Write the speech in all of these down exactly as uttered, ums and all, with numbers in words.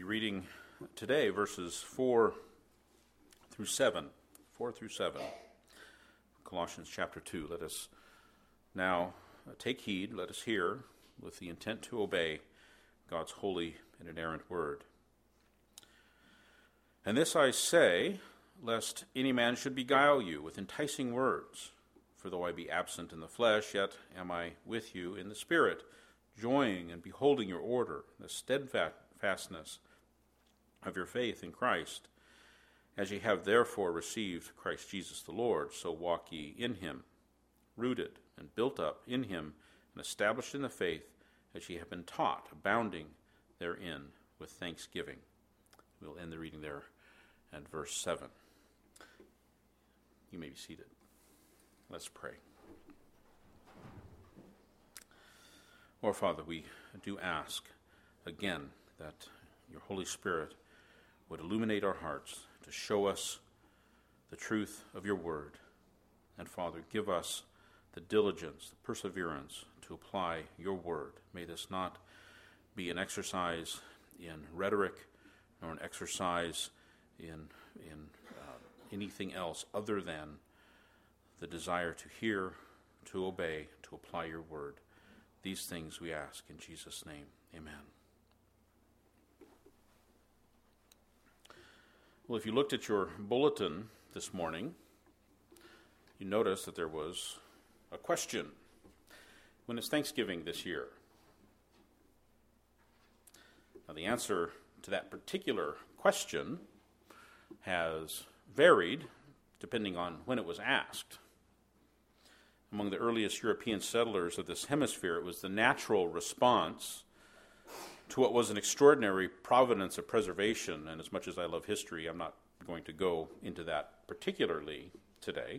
reading today verses four through seven. four through seven. Colossians chapter two. Let us now take heed, let us hear, with the intent to obey God's holy and inerrant word. And this I say, lest any man should beguile you with enticing words. For though I be absent in the flesh, yet am I with you in the spirit, joying and beholding your order, the steadfastness of your faith in Christ. As ye have therefore received Christ Jesus the Lord, so walk ye in him, rooted and built up in him, and established in the faith, as ye have been taught, abounding therein with thanksgiving. We'll end the reading there at verse seven. You may be seated. Let's pray. Our Father, we do ask again that your Holy Spirit would illuminate our hearts to show us the truth of your word. And Father, give us the diligence, the perseverance to apply your word. May this not be an exercise in rhetoric nor an exercise in, in uh, anything else other than the desire to hear, to obey, to apply your word. These things we ask in Jesus' name. Amen. Well, if you looked at your bulletin this morning, you noticed that there was a question. When is Thanksgiving this year? Now, the answer to that particular question has varied depending on when it was asked. Among the earliest European settlers of this hemisphere, it was the natural response to what was an extraordinary providence of preservation. And as much as I love history, I'm not going to go into that particularly today.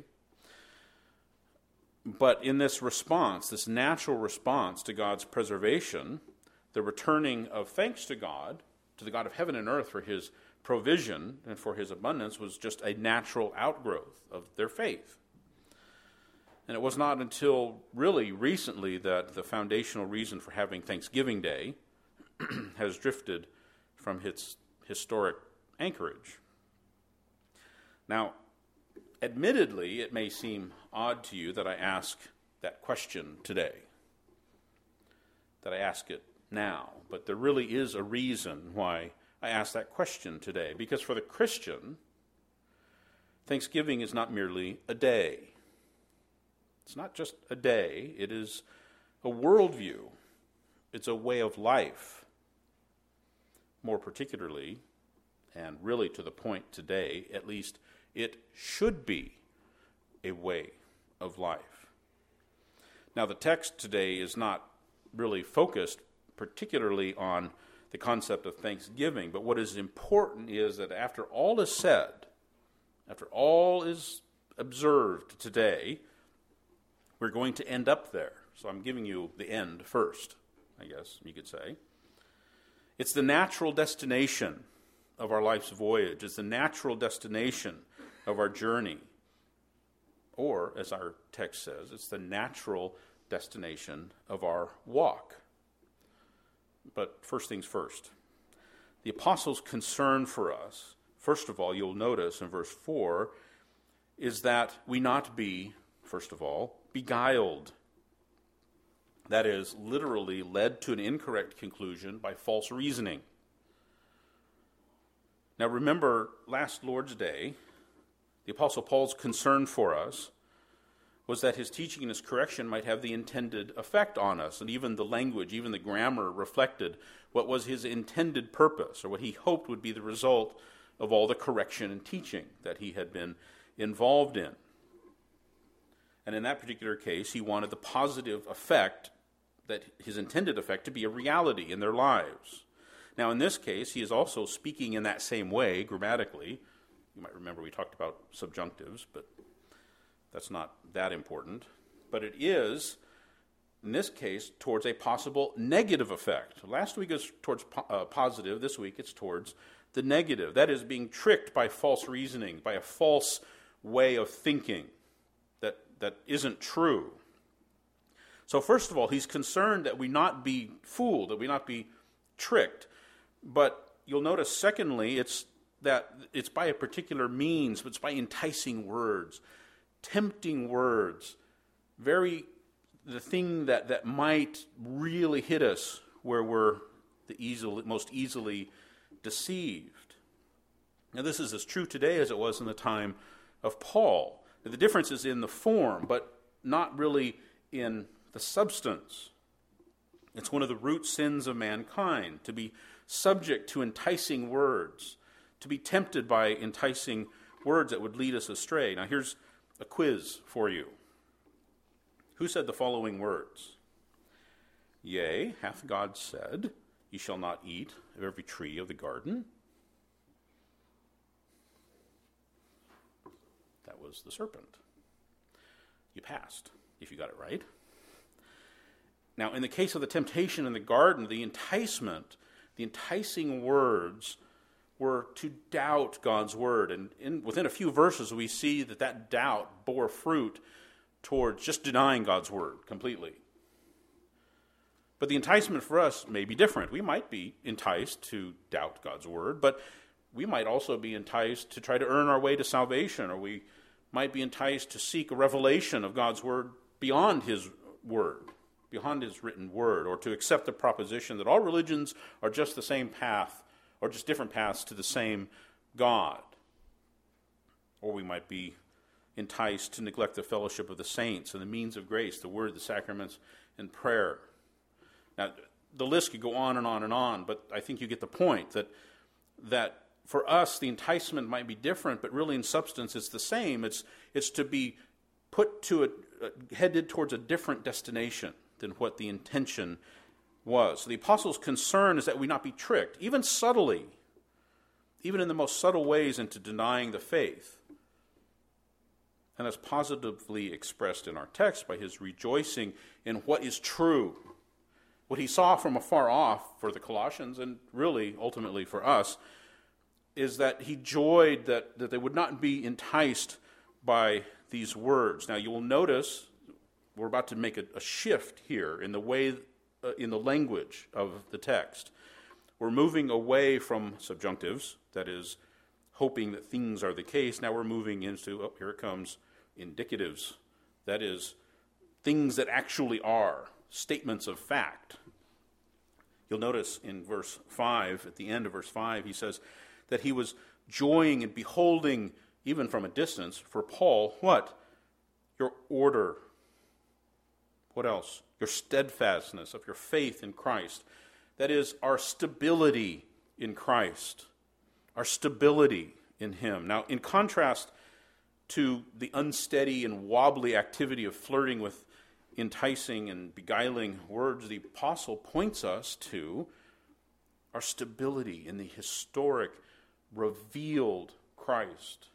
But in this response, this natural response to God's preservation, the returning of thanks to God, to the God of heaven and earth for his provision and for his abundance, was just a natural outgrowth of their faith. And it was not until really recently that the foundational reason for having Thanksgiving Day has drifted from its historic anchorage. Now, admittedly, it may seem odd to you that I ask that question today, that I ask it now, but there really is a reason why I ask that question today, because for the Christian, Thanksgiving is not merely a day. It's not just a day, it is a worldview. It's a way of life. More particularly, and really to the point today, at least, it should be a way of life. Now, the text today is not really focused particularly on the concept of Thanksgiving, but what is important is that after all is said, after all is observed today, we're going to end up there. So I'm giving you the end first, I guess you could say. It's the natural destination of our life's voyage. It's the natural destination of our journey. Or, as our text says, it's the natural destination of our walk. But first things first. The apostles' concern for us, first of all, you'll notice in verse four, is that we not be, first of all, beguiled. That is, literally led to an incorrect conclusion by false reasoning. Now remember, last Lord's Day, the Apostle Paul's concern for us was that his teaching and his correction might have the intended effect on us, and even the language, even the grammar reflected what was his intended purpose, or what he hoped would be the result of all the correction and teaching that he had been involved in. And in that particular case, he wanted the positive effect, that his intended effect, to be a reality in their lives. Now, in this case, he is also speaking in that same way, grammatically. You might remember we talked about subjunctives, but that's not that important. But it is, in this case, towards a possible negative effect. Last week was towards po- uh, positive. This week it's towards the negative. That is, being tricked by false reasoning, by a false way of thinking that, that isn't true. So first of all, he's concerned that we not be fooled, that we not be tricked. But you'll notice, secondly, it's that it's by a particular means, but it's by enticing words, tempting words, very the thing that, that might really hit us where we're the easily, most easily deceived. Now, this is as true today as it was in the time of Paul. Now, the difference is in the form, but not really in the substance. It's one of the root sins of mankind, to be subject to enticing words, to be tempted by enticing words that would lead us astray. Now, here's a quiz for you. Who said the following words? Yea, hath God said, ye shall not eat of every tree of the garden? That was the serpent. You passed, if you got it right. Now, in the case of the temptation in the garden, the enticement, the enticing words were to doubt God's word. And in, within a few verses, we see that that doubt bore fruit towards just denying God's word completely. But the enticement for us may be different. We might be enticed to doubt God's word, but we might also be enticed to try to earn our way to salvation, or we might be enticed to seek a revelation of God's word beyond his word, beyond his written word, or to accept the proposition that all religions are just the same path, or just different paths to the same God. Or we might be enticed to neglect the fellowship of the saints and the means of grace, the word, the sacraments, and prayer. Now, the list could go on and on and on, but I think you get the point that that for us, the enticement might be different, but really in substance it's the same. It's it's to be put to a, uh, headed towards a different destination than what the intention was. So the apostles' concern is that we not be tricked, even subtly, even in the most subtle ways, into denying the faith. And that's positively expressed in our text by his rejoicing in what is true. What he saw from afar off for the Colossians, and really, ultimately for us, is that he joyed that, that they would not be enticed by these words. Now, you will notice we're about to make a, a shift here in the way, uh, in the language of the text. We're moving away from subjunctives, that is, hoping that things are the case. Now we're moving into, oh, here it comes, indicatives, that is, things that actually are, statements of fact. You'll notice in verse five, at the end of verse five, he says that he was joying and beholding, even from a distance, for Paul, what? Your order. What else? Your steadfastness of your faith in Christ. That is, our stability in Christ. Our stability in him. Now, in contrast to the unsteady and wobbly activity of flirting with enticing and beguiling words, the apostle points us to our stability in the historic, revealed Christ.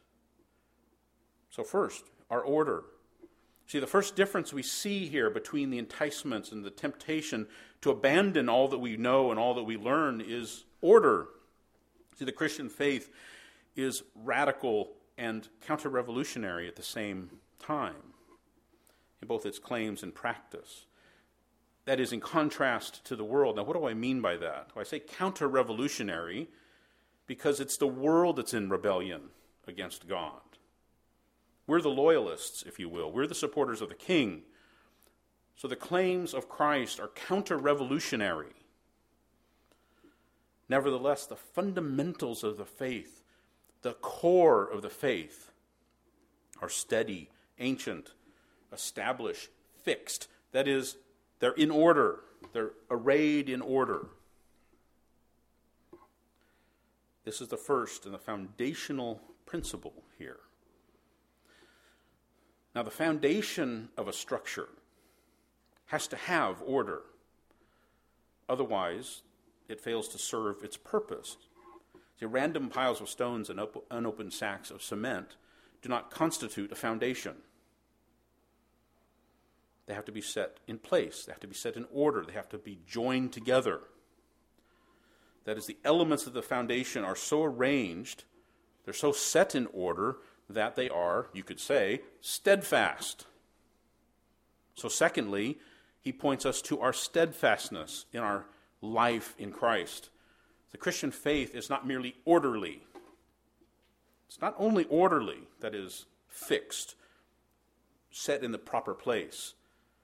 So first, our order. See, the first difference we see here between the enticements and the temptation to abandon all that we know and all that we learn is order. See, the Christian faith is radical and counter-revolutionary at the same time in both its claims and practice. That is in contrast to the world. Now, what do I mean by that? Well, I say counter-revolutionary because it's the world that's in rebellion against God. We're the loyalists, if you will. We're the supporters of the king. So the claims of Christ are counter-revolutionary. Nevertheless, the fundamentals of the faith, the core of the faith, are steady, ancient, established, fixed. That is, they're in order. They're arrayed in order. This is the first and the foundational principle here. Now, the foundation of a structure has to have order. Otherwise, it fails to serve its purpose. See, random piles of stones and op- unopened sacks of cement do not constitute a foundation. They have to be set in place. They have to be set in order. They have to be joined together. That is, the elements of the foundation are so arranged, they're so set in order that they are, you could say, steadfast. So secondly, he points us to our steadfastness in our life in Christ The Christian faith is not merely orderly. It's not only orderly, that is, fixed, set in the proper place.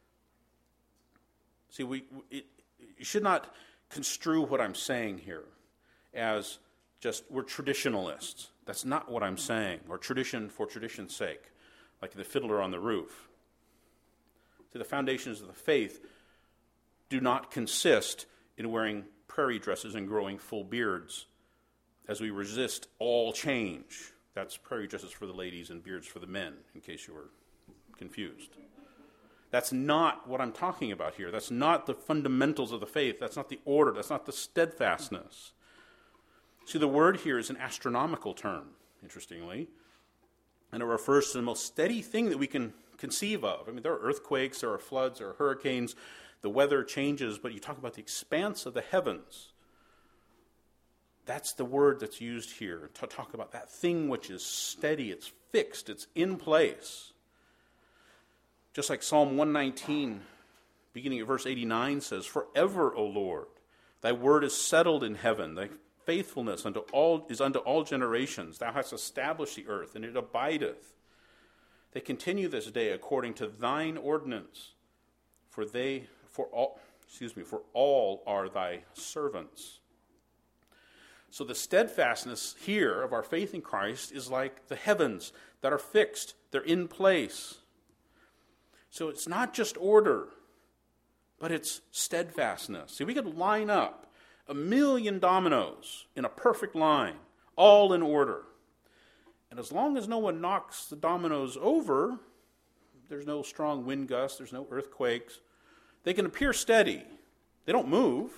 See, we it, you should not construe what I'm saying here as just we're traditionalists. That's not what I'm saying, or tradition for tradition's sake, like the fiddler on the roof. See, the foundations of the faith do not consist in wearing prairie dresses and growing full beards as we resist all change. That's prairie dresses for the ladies and beards for the men, in case you were confused. That's not what I'm talking about here. That's not the fundamentals of the faith. That's not the order. That's not the steadfastness. See, the word here is an astronomical term, interestingly, and it refers to the most steady thing that we can conceive of. I mean, there are earthquakes, there are floods, there are hurricanes, the weather changes, but you talk about the expanse of the heavens. That's the word that's used here to talk about that thing which is steady, it's fixed, it's in place. Just like Psalm one nineteen, beginning at verse eighty-nine says, "Forever, O Lord, thy word is settled in heaven, thy faithfulness unto all is unto all generations. Thou hast established the earth, and it abideth. They continue this day according to thine ordinance, for they for all excuse me, for all are thy servants." So the steadfastness here of our faith in Christ is like the heavens that are fixed, they're in place. So it's not just order, but it's steadfastness. See, we could line up a million dominoes in a perfect line, all in order. And as long as no one knocks the dominoes over, there's no strong wind gusts, there's no earthquakes, they can appear steady. They don't move.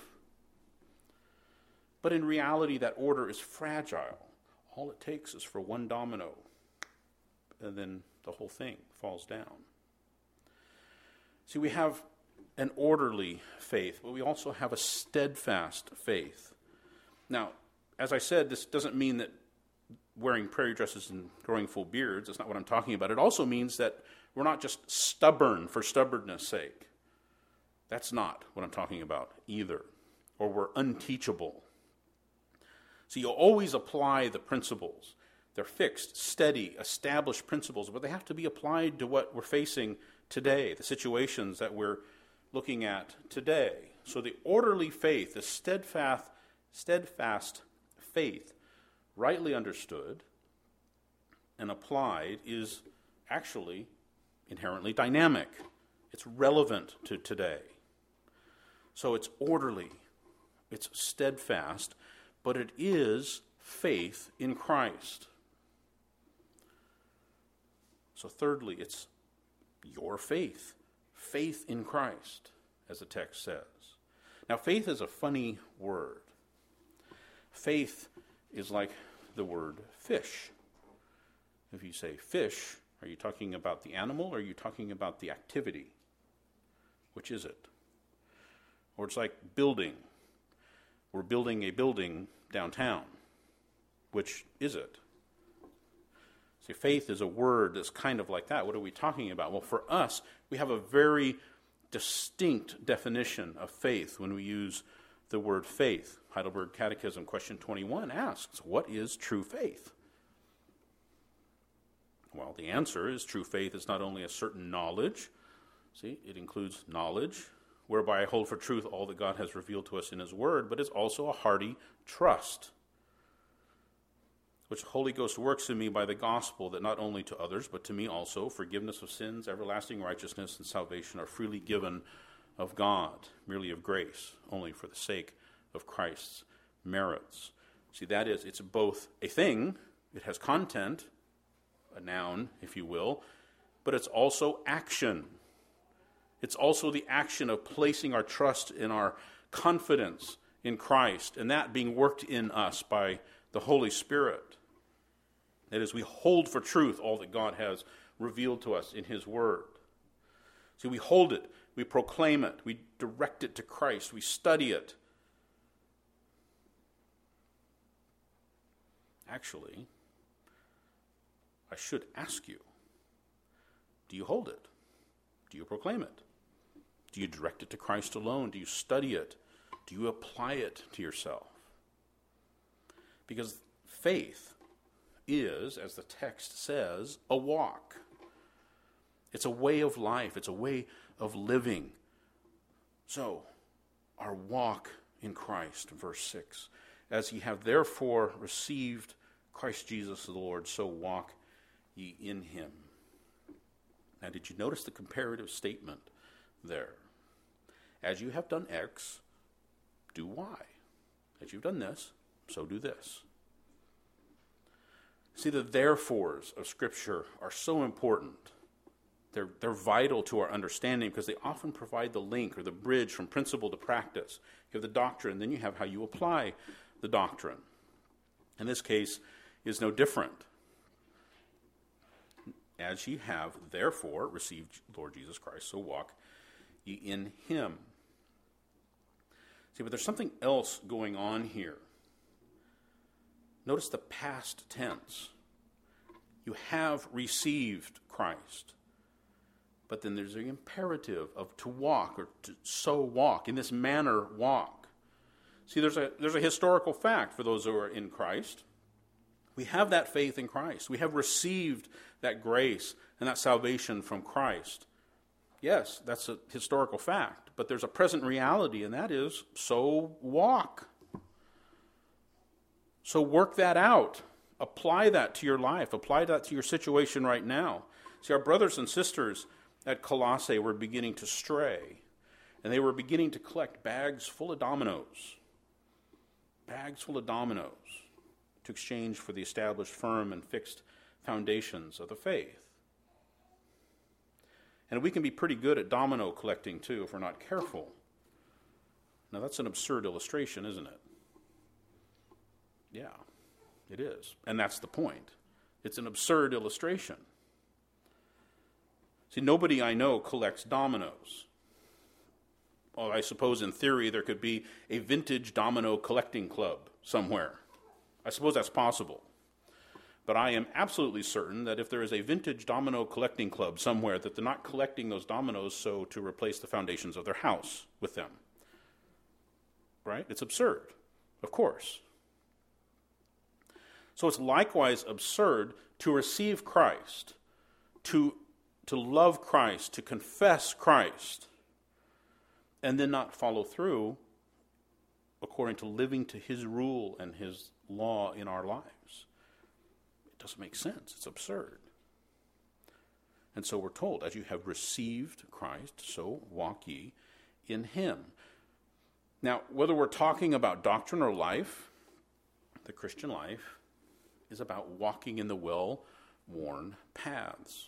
But in reality, that order is fragile. All it takes is for one domino, and then the whole thing falls down. See, we have an orderly faith, but we also have a steadfast faith. Now, as I said, this doesn't mean that wearing prairie dresses and growing full beards, that's not what I'm talking about. It also means that we're not just stubborn for stubbornness' sake. That's not what I'm talking about either. Or we're unteachable. So you'll always apply the principles. They're fixed, steady, established principles, but they have to be applied to what we're facing today, the situations that we're looking at today. So the orderly faith, the steadfast, steadfast faith, rightly understood and applied, is actually inherently dynamic. It's relevant to today. So it's orderly, it's steadfast, but it is faith in Christ. So thirdly, it's your faith. Faith in Christ, as the text says. Now, faith is a funny word. Faith is like the word fish. If you say fish, are you talking about the animal or are you talking about the activity? Which is it? Or it's like building. We're building a building downtown. Which is it? See, faith is a word that's kind of like that. What are we talking about? Well, for us, we have a very distinct definition of faith when we use the word faith. Heidelberg Catechism, question twenty-one, asks, what is true faith? Well, the answer is true faith is not only a certain knowledge. See, it includes knowledge, whereby I hold for truth all that God has revealed to us in his word, but it's also a hearty trust, which the Holy Ghost works in me by the gospel, that not only to others, but to me also, forgiveness of sins, everlasting righteousness, and salvation are freely given of God, merely of grace, only for the sake of Christ's merits. See, that is, it's both a thing, it has content, a noun, if you will, but it's also action. It's also the action of placing our trust in our confidence in Christ, and that being worked in us by the Holy Spirit. That is, we hold for truth all that God has revealed to us in his word. See, we hold it, we proclaim it, we direct it to Christ, we study it. Actually, I should ask you, do you hold it? Do you proclaim it? Do you direct it to Christ alone? Do you study it? Do you apply it to yourself? Because faith is, as the text says, a walk. It's a way of life. It's a way of living. So, our walk in Christ, verse six. As ye have therefore received Christ Jesus the Lord, so walk ye in him. Now, did you notice the comparative statement there? As you have done X, do Y. As you've done this, so do this. See, the therefores of Scripture are so important. They're, they're vital to our understanding because they often provide the link or the bridge from principle to practice. You have the doctrine, then you have how you apply the doctrine. In this case, is no different. As ye have, therefore, received Lord Jesus Christ, so walk ye in him. See, but there's something else going on here. Notice the past tense. You have received Christ. But then there's the imperative of to walk, or to so walk, in this manner walk. See, there's a, there's a historical fact for those who are in Christ. We have that faith in Christ. We have received that grace and that salvation from Christ. Yes, that's a historical fact, but there's a present reality, and that is, so walk. So work that out. Apply that to your life. Apply that to your situation right now. See, our brothers and sisters at Colossae were beginning to stray, and they were beginning to collect bags full of dominoes. Bags full of dominoes to exchange for the established firm and fixed foundations of the faith. And we can be pretty good at domino collecting, too, if we're not careful. Now, that's an absurd illustration, isn't it? Yeah, it is. And that's the point. It's an absurd illustration. See, nobody I know collects dominoes. Well, I suppose in theory there could be a vintage domino collecting club somewhere. I suppose that's possible. But I am absolutely certain that if there is a vintage domino collecting club somewhere, that they're not collecting those dominoes so to replace the foundations of their house with them. Right? It's absurd, of course. So it's likewise absurd to receive Christ, to, to love Christ, to confess Christ, and then not follow through according to living to his rule and his law in our lives. It doesn't make sense. It's absurd. And so we're told, as you have received Christ, so walk ye in him. Now, whether we're talking about doctrine or life, the Christian life is about walking in the well-worn paths.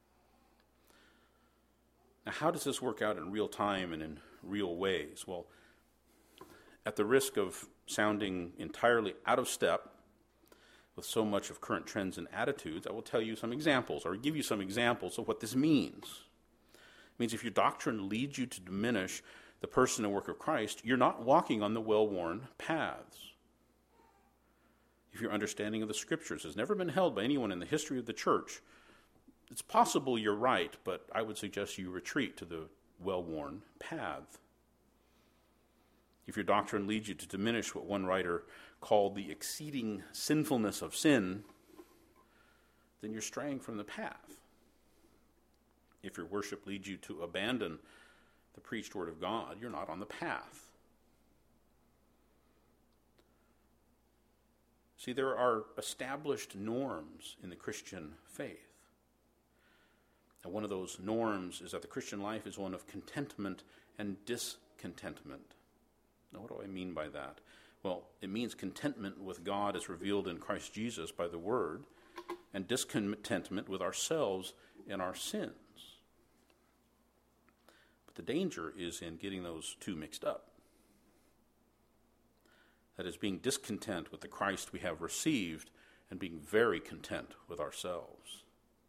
Now, how does this work out in real time and in real ways? Well, at the risk of sounding entirely out of step with so much of current trends and attitudes, I will tell you some examples, or give you some examples of what this means. It means if your doctrine leads you to diminish the person and work of Christ, you're not walking on the well-worn paths. If your understanding of the Scriptures has never been held by anyone in the history of the church, it's possible you're right, but I would suggest you retreat to the well-worn path. If your doctrine leads you to diminish what one writer called the exceeding sinfulness of sin, then you're straying from the path. If your worship leads you to abandon the preached word of God, you're not on the path. See, there are established norms in the Christian faith. And one of those norms is that the Christian life is one of contentment and discontentment. Now, what do I mean by that? Well, it means contentment with God as revealed in Christ Jesus by the Word, and discontentment with ourselves and our sins. But the danger is in getting those two mixed up. That is, being discontent with the Christ we have received and being very content with ourselves.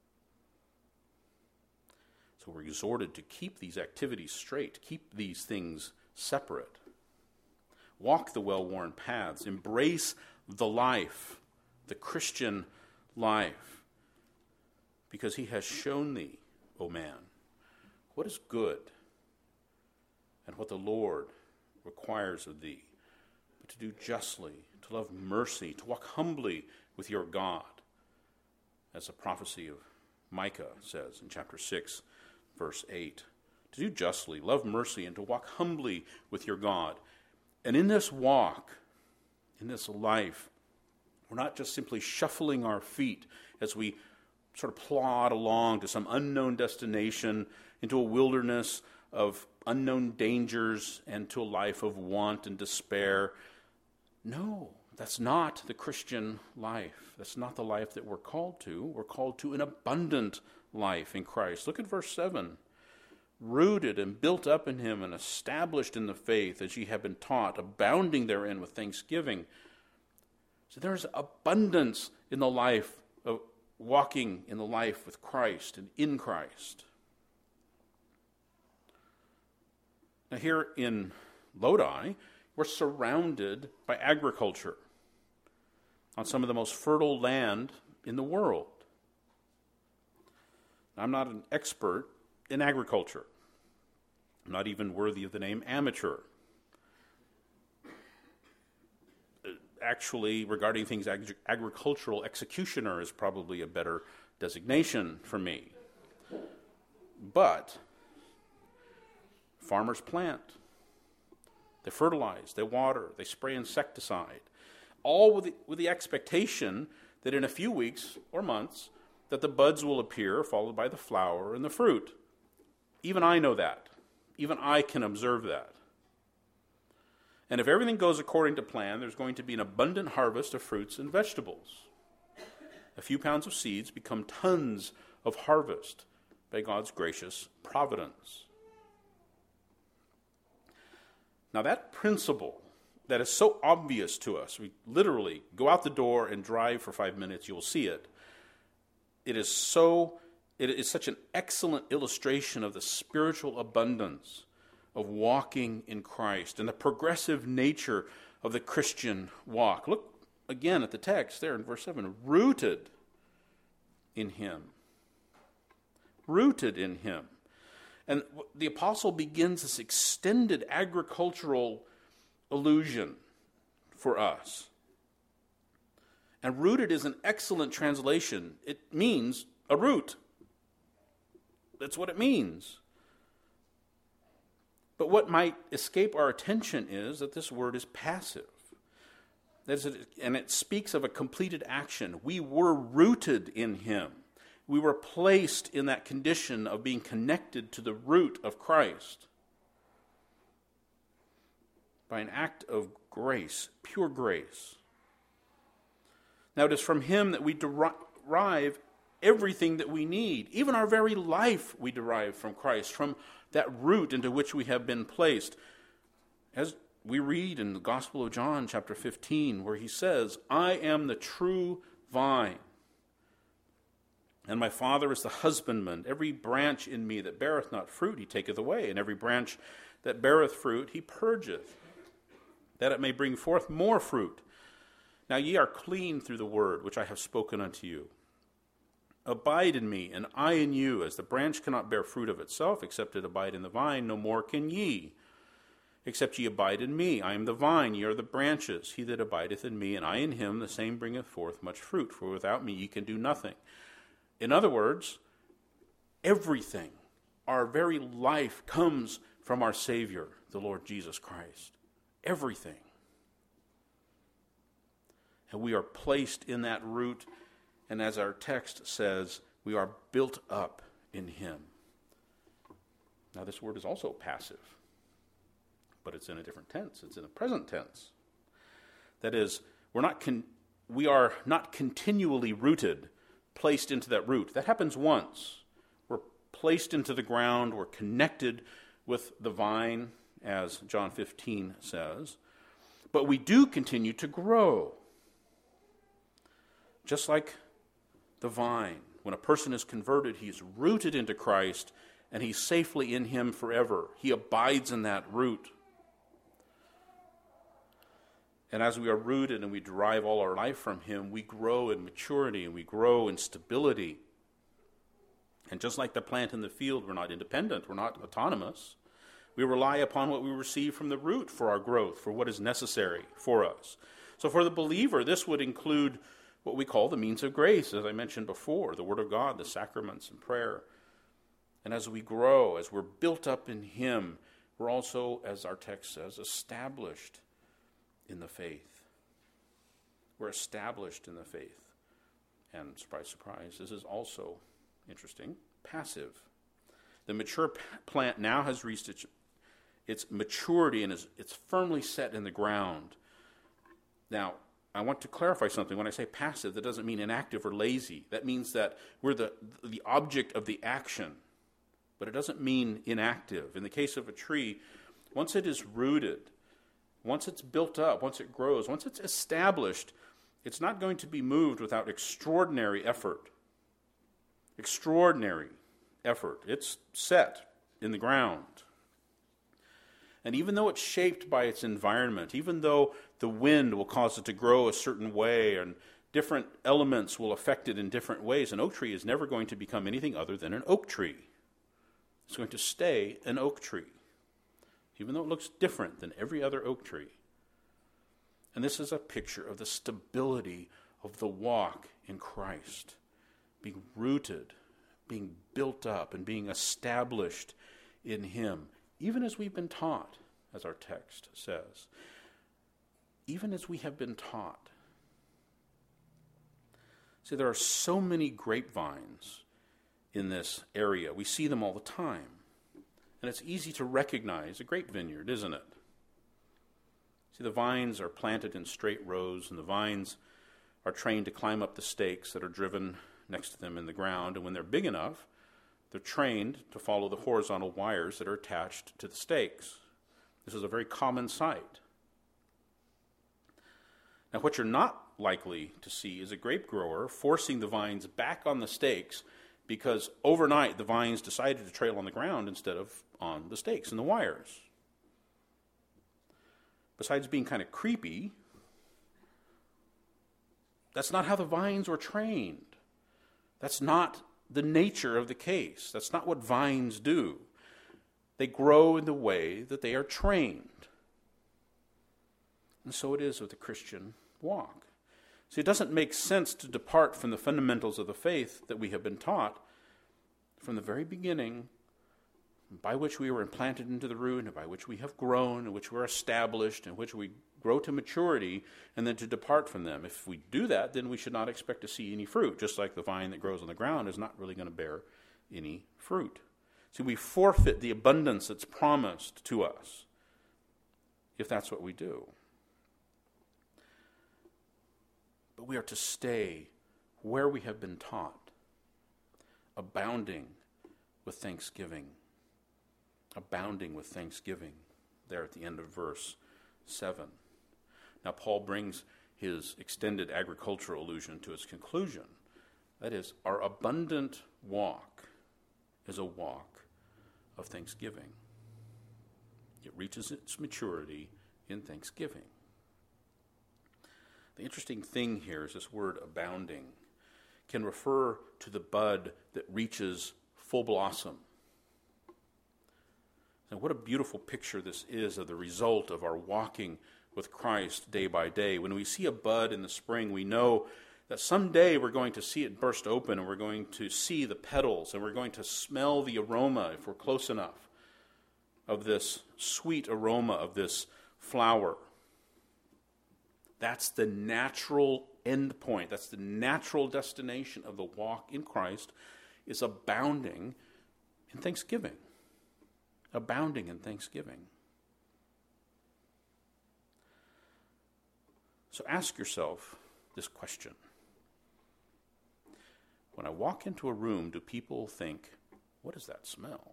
So we're exhorted to keep these activities straight, keep these things separate. Walk the well-worn paths. Embrace the life, the Christian life, because he has shown thee, O man, what is good and what the Lord requires of thee, but to do justly, to love mercy, to walk humbly with your God, as the prophecy of Micah says in chapter six, verse eight. To do justly, love mercy, and to walk humbly with your God. And in this walk, in this life, we're not just simply shuffling our feet as we sort of plod along to some unknown destination, into a wilderness of unknown dangers and to a life of want and despair. No, that's not the Christian life. That's not the life that we're called to. We're called to an abundant life in Christ. Look at verse seven. Rooted and built up in him and established in the faith as ye have been taught, abounding therein with thanksgiving. So there's abundance in the life of walking in the life with Christ and in Christ. Now here in Lodi, we're surrounded by agriculture on some of the most fertile land in the world. I'm not an expert in agriculture. I'm not even worthy of the name amateur. Actually, regarding things ag- agricultural, executioner is probably a better designation for me. But farmers plant, they fertilize, they water, they spray insecticide, all with the, with the expectation that in a few weeks or months that the buds will appear, followed by the flower and the fruit. Even I know that. Even I can observe that. And if everything goes according to plan, there's going to be an abundant harvest of fruits and vegetables. A few pounds of seeds become tons of harvest by God's gracious providence. Now that principle that is so obvious to us, we literally go out the door and drive for five minutes, you'll see it. It is so, it is such an excellent illustration of the spiritual abundance of walking in Christ and the progressive nature of the Christian walk. Look again at the text there in verse seven. Rooted in him. Rooted in him. And the apostle begins this extended agricultural allusion for us. And rooted is an excellent translation. It means a root. That's what it means. But what might escape our attention is that this word is passive. That is, and it speaks of a completed action. We were rooted in him. We were placed in that condition of being connected to the root of Christ by an act of grace, pure grace. Now it is from him that we derive everything that we need. Even our very life we derive from Christ, from that root into which we have been placed. As we read in the Gospel of John, chapter fifteen, where he says, I am the true vine, and my Father is the husbandman. Every branch in me that beareth not fruit he taketh away, and every branch that beareth fruit he purgeth, that it may bring forth more fruit. Now ye are clean through the word which I have spoken unto you. Abide in me, and I in you. As the branch cannot bear fruit of itself, except it abide in the vine, no more can ye, except ye abide in me. I am the vine, ye are the branches. He that abideth in me, and I in him, the same bringeth forth much fruit. For without me ye can do nothing. In other words, everything, our very life, comes from our Savior, the Lord Jesus Christ. Everything. And we are placed in that root, and as our text says, we are built up in him. Now this word is also passive, but it's in a different tense. It's in a present tense. That is, we're not con- we are not continually rooted, placed into that root. That happens once. We're placed into the ground. We're connected with the vine, as John fifteen says. But we do continue to grow. Just like the vine, when a person is converted, he's rooted into Christ, and he's safely in him forever. He abides in that root. And as we are rooted and we derive all our life from him, we grow in maturity and we grow in stability. And just like the plant in the field, we're not independent, we're not autonomous. We rely upon what we receive from the root for our growth, for what is necessary for us. So for the believer, this would include what we call the means of grace, as I mentioned before, the Word of God, the sacraments, and prayer. And as we grow, as we're built up in Him, we're also, as our text says, established in the faith. We're established in the faith. And surprise, surprise, this is also interesting, passive. The mature p- plant now has reached its, its maturity and is it's firmly set in the ground. Now, I want to clarify something. When I say passive, that doesn't mean inactive or lazy. That means that we're the, the object of the action. But it doesn't mean inactive. In the case of a tree, once it is rooted, once it's built up, once it grows, once it's established, it's not going to be moved without extraordinary effort. Extraordinary effort. It's set in the ground. And even though it's shaped by its environment, even though the wind will cause it to grow a certain way and different elements will affect it in different ways, an oak tree is never going to become anything other than an oak tree. It's going to stay an oak tree, even though it looks different than every other oak tree. And this is a picture of the stability of the walk in Christ, being rooted, being built up, and being established in Him, even as we've been taught, as our text says. Even as we have been taught. See, there are so many grapevines in this area. We see them all the time. And it's easy to recognize a grape vineyard, isn't it? See, the vines are planted in straight rows, and the vines are trained to climb up the stakes that are driven next to them in the ground. And when they're big enough, they're trained to follow the horizontal wires that are attached to the stakes. This is a very common sight. Now, what you're not likely to see is a grape grower forcing the vines back on the stakes because overnight the vines decided to trail on the ground instead of on the stakes and the wires. Besides being kind of creepy, that's not how the vines were trained. That's not the nature of the case. That's not what vines do. They grow in the way that they are trained. And so it is with the Christian walk. See, it doesn't make sense to depart from the fundamentals of the faith that we have been taught from the very beginning, by which we were implanted into the root, and by which we have grown, and which we're established, and which we grow to maturity, and then to depart from them. If we do that, then we should not expect to see any fruit, just like the vine that grows on the ground is not really going to bear any fruit. See, we forfeit the abundance that's promised to us if that's what we do. But we are to stay where we have been taught, abounding with thanksgiving. Abounding with thanksgiving, there at the end of verse seven. Now, Paul brings his extended agricultural allusion to its conclusion. That is, our abundant walk is a walk of thanksgiving. It reaches its maturity in thanksgiving. The interesting thing here is this word abounding can refer to the bud that reaches full blossom. And what a beautiful picture this is of the result of our walking with Christ day by day. When we see a bud in the spring, we know that someday we're going to see it burst open, and we're going to see the petals, and we're going to smell the aroma, if we're close enough, of this sweet aroma of this flower. That's the natural end point. That's the natural destination of the walk in Christ, is abounding in thanksgiving. Abounding in thanksgiving. So ask yourself this question. When I walk into a room, do people think, what is that smell?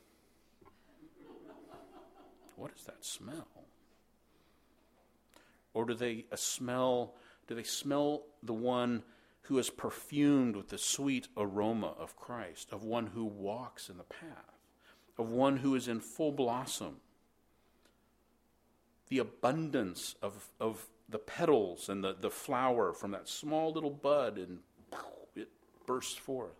What is that smell? Or do they a smell, do they smell the one who is perfumed with the sweet aroma of Christ, of one who walks in the path? Of one who is in full blossom. The abundance of, of the petals and the, the flower from that small little bud, and it bursts forth.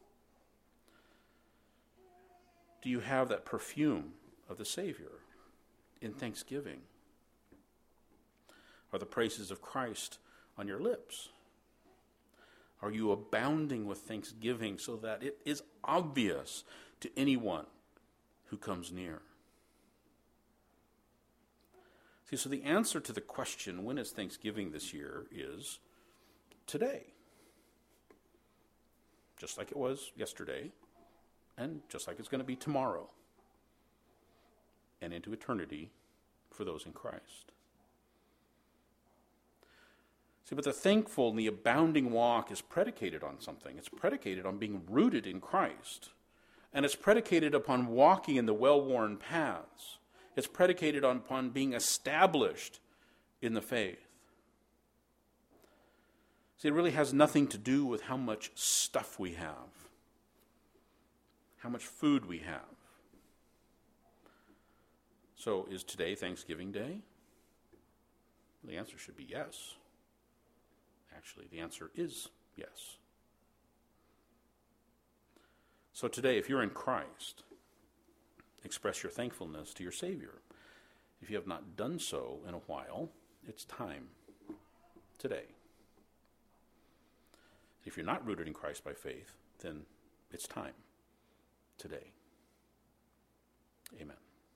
Do you have that perfume of the Savior in thanksgiving? Are the praises of Christ on your lips? Are you abounding with thanksgiving so that it is obvious to anyone who comes near? See, so the answer to the question, when is Thanksgiving this year, is today. Just like it was yesterday, and just like it's going to be tomorrow, and into eternity for those in Christ. See, but the thankful and the abounding walk is predicated on something. It's predicated on being rooted in Christ. And it's predicated upon walking in the well-worn paths. It's predicated on, upon being established in the faith. See, it really has nothing to do with how much stuff we have, how much food we have. So, is today Thanksgiving Day? The answer should be yes. Actually, the answer is yes. So today, if you're in Christ, express your thankfulness to your Savior. If you have not done so in a while, it's time today. If you're not rooted in Christ by faith, then it's time today. Amen.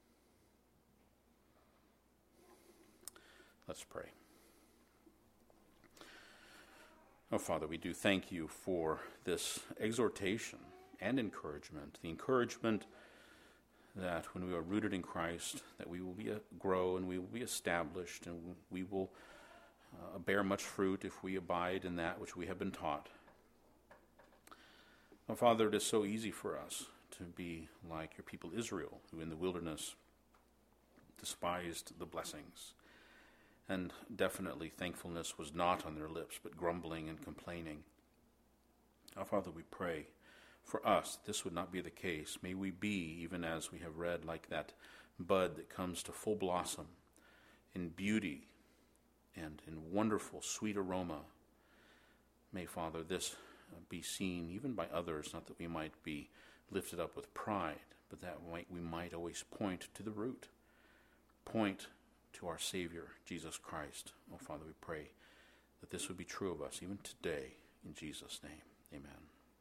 Let's pray. Oh, Father, we do thank you for this exhortation and encouragement. The encouragement that when we are rooted in Christ, that we will be a, grow and we will be established and we will uh, bear much fruit if we abide in that which we have been taught. Oh, Father, it is so easy for us to be like your people Israel, who in the wilderness despised the blessings. And definitely thankfulness was not on their lips, but grumbling and complaining. Our Father, we pray for us that this would not be the case. May we be, even as we have read, like that bud that comes to full blossom in beauty and in wonderful, sweet aroma. May, Father, this be seen even by others, not that we might be lifted up with pride, but that we might always point to the root, point to our Savior, Jesus Christ. Oh, Father, we pray that this would be true of us even today. In Jesus' name, amen.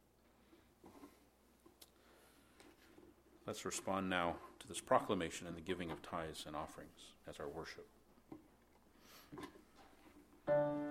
Let's respond now to this proclamation and the giving of tithes and offerings as our worship.